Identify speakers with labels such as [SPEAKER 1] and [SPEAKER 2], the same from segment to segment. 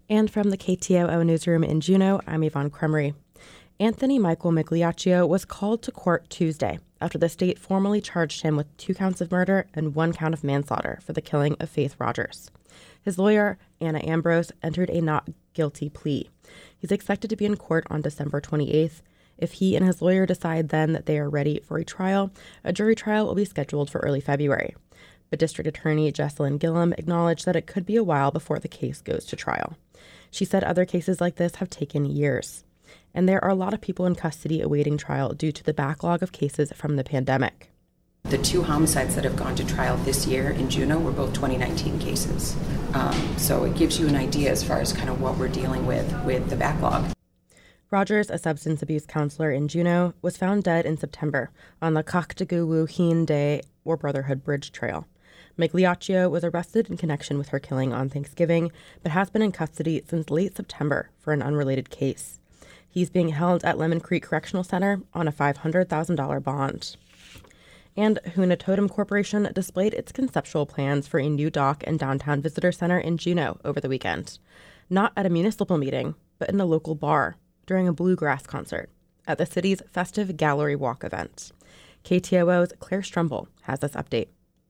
[SPEAKER 1] And from the KTOO newsroom in Juneau, I'm Yvonne Cremery. Anthony Michael Migliaccio was called to court Tuesday after the state formally charged him with 2 counts of murder and 1 count of manslaughter for the killing of Faith Rogers. His lawyer, Anna Ambrose, entered a not guilty plea. He's expected to be in court on December 28th. If he and his lawyer decide then that they are ready for a trial, a jury trial will be scheduled for early February. But District Attorney Jessalyn Gillum acknowledged that it could be a while before the case goes to trial. She said other cases like this have taken years. And there are a lot of people in custody awaiting trial due to the backlog of cases from the pandemic.
[SPEAKER 2] The 2 homicides that have gone to trial this year in Juneau were both 2019 cases. So it gives you an idea as far as kind of what we're dealing with the backlog.
[SPEAKER 1] Rogers, a substance abuse counselor in Juneau, was found dead in September on the Kaktaguwu Day or Brotherhood Bridge Trail. Migliaccio was arrested in connection with her killing on Thanksgiving, but has been in custody since late September for an unrelated case. He's being held at Lemon Creek Correctional Center on a $500,000 bond. And Huna Totem Corporation displayed its conceptual plans for a new dock and downtown visitor center in Juneau over the weekend. Not at a municipal meeting, but in a local bar during a bluegrass concert at the city's festive Gallery Walk event. KTOO's Claire Strumble has this update.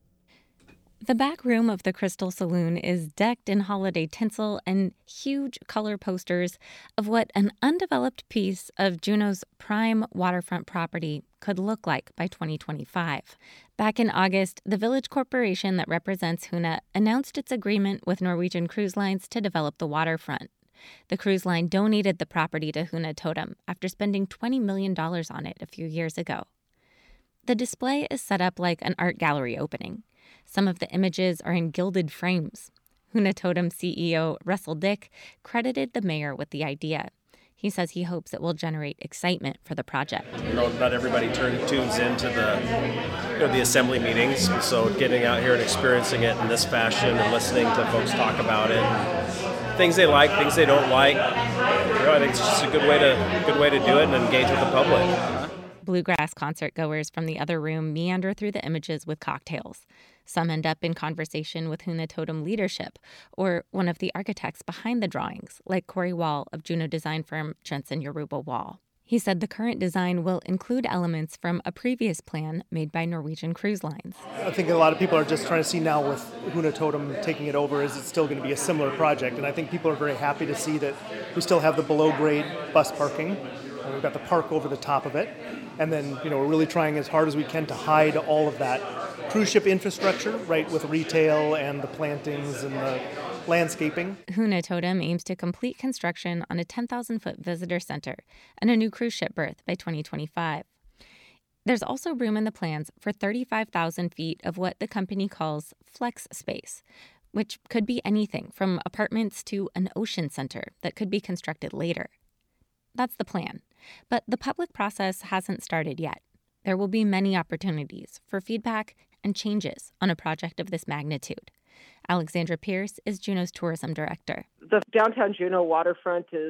[SPEAKER 3] The back room of the Crystal Saloon is decked in holiday tinsel and huge color posters of what an undeveloped piece of Juneau's prime waterfront property could look like by 2025. Back in August, the Village Corporation that represents Huna announced its agreement with Norwegian Cruise Lines to develop the waterfront. The cruise line donated the property to Huna Totem after spending $20 million on it a few years ago. The display is set up like an art gallery opening. Some of the images are in gilded frames. Huna Totem CEO Russell Dick credited the mayor with the idea. He says he hopes it will generate excitement for the project.
[SPEAKER 4] Not everybody tunes into the assembly meetings, so getting out here and experiencing it in this fashion and listening to folks talk about it, things they like, things they don't like, I think it's just a good way to do it and engage with the public.
[SPEAKER 3] Bluegrass concert goers from the other room meander through the images with cocktails. Some end up in conversation with Huna Totem leadership or one of the architects behind the drawings, like Corey Wall of Juneau design firm Jensen Yoruba Wall. He said the current design will include elements from a previous plan made by Norwegian Cruise Lines.
[SPEAKER 5] I think a lot of people are just trying to see now with Huna Totem taking it over, is it still going to be a similar project? And I think people are very happy to see that we still have the below-grade bus parking. We've got the park over the top of it. And then, we're really trying as hard as we can to hide all of that cruise ship infrastructure, right, with retail and the plantings and the landscaping.
[SPEAKER 3] Huna Totem aims to complete construction on a 10,000-foot visitor center and a new cruise ship berth by 2025. There's also room in the plans for 35,000 feet of what the company calls flex space, which could be anything from apartments to an ocean center that could be constructed later. That's the plan. But the public process hasn't started yet. There will be many opportunities for feedback and changes on a project of this magnitude. Alexandra Pierce is Juneau's tourism director.
[SPEAKER 6] The downtown Juneau waterfront is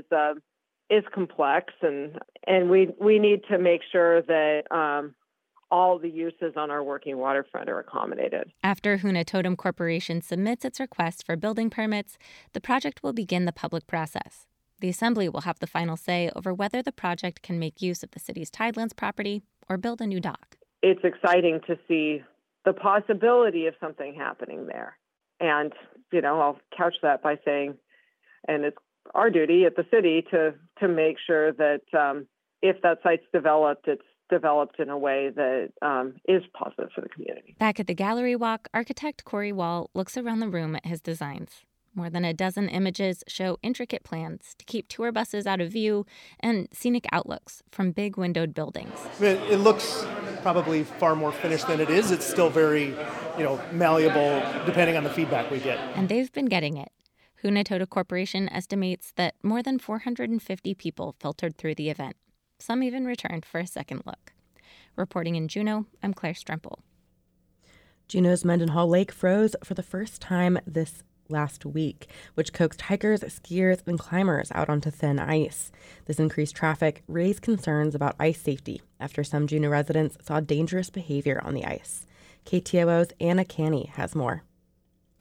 [SPEAKER 6] complex, and we need to make sure that all the uses on our working waterfront are accommodated.
[SPEAKER 3] After Huna Totem Corporation submits its request for building permits, the project will begin the public process. The Assembly will have the final say over whether the project can make use of the city's Tidelands property or build a new dock.
[SPEAKER 6] It's exciting to see the possibility of something happening there. And, I'll couch that by saying, and it's our duty at the city to make sure that if that site's developed, it's developed in a way that is positive for the community.
[SPEAKER 3] Back at the Gallery Walk, architect Corey Wall looks around the room at his designs. More than a dozen images show intricate plans to keep tour buses out of view and scenic outlooks from big windowed buildings.
[SPEAKER 5] It looks probably far more finished than it is. It's still very, malleable depending on the feedback we get.
[SPEAKER 3] And they've been getting it. Huna Totem Corporation estimates that more than 450 people filtered through the event. Some even returned for a second look. Reporting in Juneau, I'm Claire Strumple.
[SPEAKER 1] Juneau's Mendenhall Lake froze for the first time this last week, which coaxed hikers, skiers, and climbers out onto thin ice. This increased traffic raised concerns about ice safety after some Juneau residents saw dangerous behavior on the ice. KTOO's Anna Canny has more.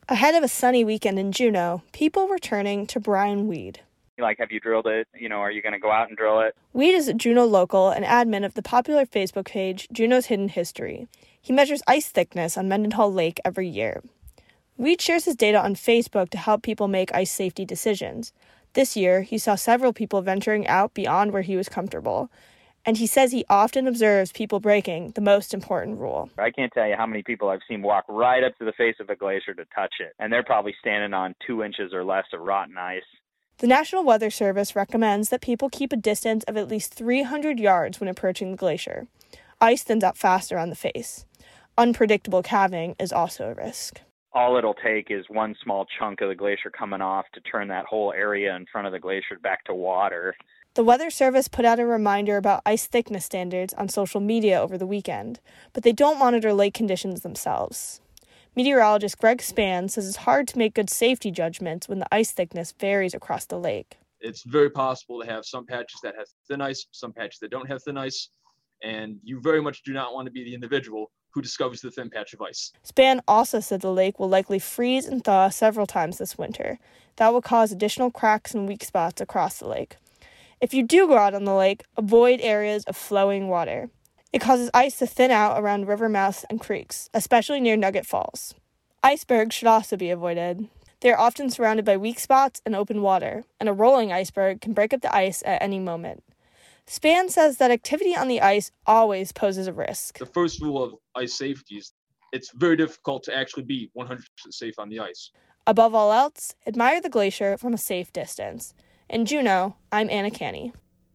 [SPEAKER 7] Ahead of a sunny weekend in Juneau, people were turning to Brian Weed.
[SPEAKER 8] Like, have you drilled it? Are you going to go out and drill it?
[SPEAKER 7] Weed is a Juneau local and admin of the popular Facebook page Juneau's Hidden History. He measures ice thickness on Mendenhall Lake every year. Weed shares his data on Facebook to help people make ice safety decisions. This year, he saw several people venturing out beyond where he was comfortable. And he says he often observes people breaking the most important rule.
[SPEAKER 8] I can't tell you how many people I've seen walk right up to the face of a glacier to touch it, and they're probably standing on 2 inches or less of rotten ice.
[SPEAKER 7] The National Weather Service recommends that people keep a distance of at least 300 yards when approaching the glacier. Ice thins out faster on the face. Unpredictable calving is also a risk.
[SPEAKER 8] All it'll take is one small chunk of the glacier coming off to turn that whole area in front of the glacier back to water.
[SPEAKER 7] The Weather Service put out a reminder about ice thickness standards on social media over the weekend, but they don't monitor lake conditions themselves. Meteorologist Greg Spann says it's hard to make good safety judgments when the ice thickness varies across the lake.
[SPEAKER 9] It's very possible to have some patches that have thin ice, some patches that don't have thin ice, and you very much do not want to be the individual who discovers the thin patch of ice.
[SPEAKER 7] Spann also said the lake will likely freeze and thaw several times this winter. That will cause additional cracks and weak spots across the lake. If you do go out on the lake, avoid areas of flowing water. It causes ice to thin out around river mouths and creeks, especially near Nugget Falls. Icebergs should also be avoided. They are often surrounded by weak spots and open water, and a rolling iceberg can break up the ice at any moment. Spann says that activity on the ice always poses a risk.
[SPEAKER 9] The first rule of ice safety is it's very difficult to actually be 100% safe on the ice.
[SPEAKER 7] Above all else, admire the glacier from a safe distance. In Juneau, I'm Anna Canny.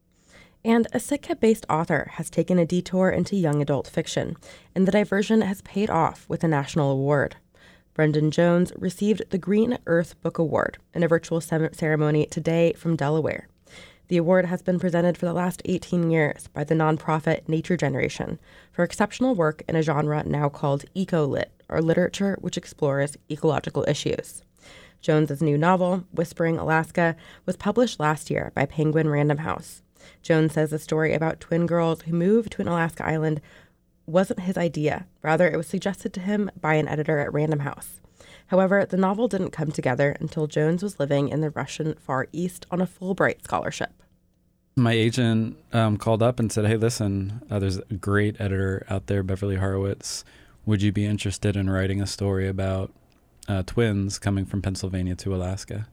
[SPEAKER 1] And a Sitka-based author has taken a detour into young adult fiction, and the diversion has paid off with a national award. Brendan Jones received the Green Earth Book Award in a virtual ceremony today from Delaware. The award has been presented for the last 18 years by the nonprofit Nature Generation for exceptional work in a genre now called eco-lit, or literature which explores ecological issues. Jones's new novel, Whispering Alaska, was published last year by Penguin Random House. Jones says the story about twin girls who moved to an Alaska island wasn't his idea. Rather, it was suggested to him by an editor at Random House. However, the novel didn't come together until Jones was living in the Russian Far East on a Fulbright scholarship.
[SPEAKER 10] My agent called up and said, hey, listen, there's a great editor out there, Beverly Horowitz. Would you be interested in writing a story about twins coming from Pennsylvania to Alaska?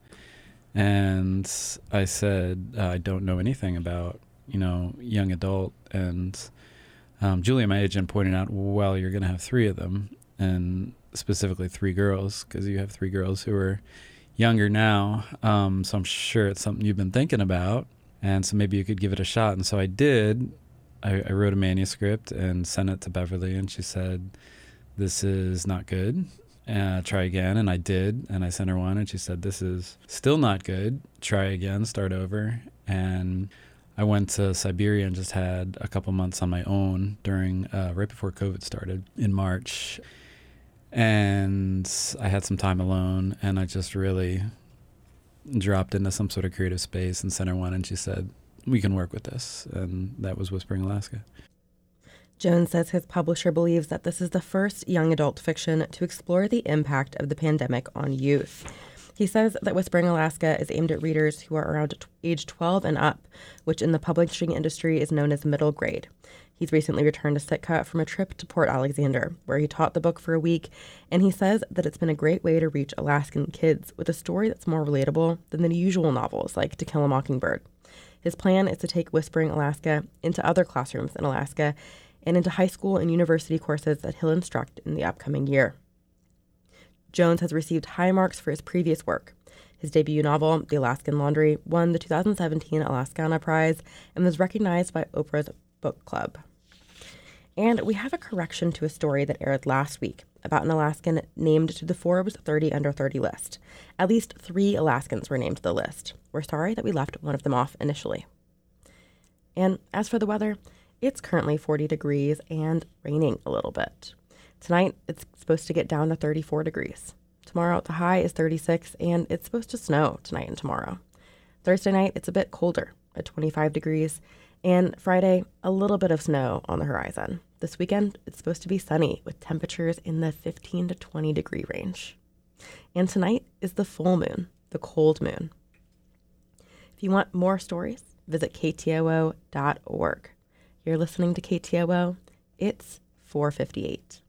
[SPEAKER 10] And I said, I don't know anything about, young adult. And Julia, my agent, pointed out, well, you're going to have 3 of them, and specifically 3 girls, because you have 3 girls who are younger now. So I'm sure it's something you've been thinking about. And so maybe you could give it a shot. And so I did. I wrote a manuscript and sent it to Beverly, and she said, this is not good. Try again. And I did. And I sent her one, and she said, this is still not good. Try again, start over. And I went to Siberia and just had a couple months on my own during right before COVID started in March. And I had some time alone, and I just really dropped into some sort of creative space and sent her one, and she said, we can work with this. And that was Whispering Alaska.
[SPEAKER 1] Jones says his publisher believes that this is the first young adult fiction to explore the impact of the pandemic on youth. He says that Whispering Alaska is aimed at readers who are around age 12 and up, which in the publishing industry is known as middle grade. He's recently returned to Sitka from a trip to Port Alexander, where he taught the book for a week, and he says that it's been a great way to reach Alaskan kids with a story that's more relatable than the usual novels like To Kill a Mockingbird. His plan is to take Whispering Alaska into other classrooms in Alaska and into high school and university courses that he'll instruct in the upcoming year. Jones has received high marks for his previous work. His debut novel, The Alaskan Laundry, won the 2017 Alaskana Prize and was recognized by Oprah's Book Club. And we have a correction to a story that aired last week about an Alaskan named to the Forbes 30 Under 30 list. At least 3 Alaskans were named to the list. We're sorry that we left one of them off initially. And as for the weather, it's currently 40 degrees and raining a little bit. Tonight, it's supposed to get down to 34 degrees. Tomorrow, the high is 36, and it's supposed to snow tonight and tomorrow. Thursday night, it's a bit colder at 25 degrees. And Friday, a little bit of snow on the horizon. This weekend, it's supposed to be sunny with temperatures in the 15 to 20 degree range. And tonight is the full moon, the cold moon. If you want more stories, visit ktoo.org. You're listening to KTOO. It's 4:58.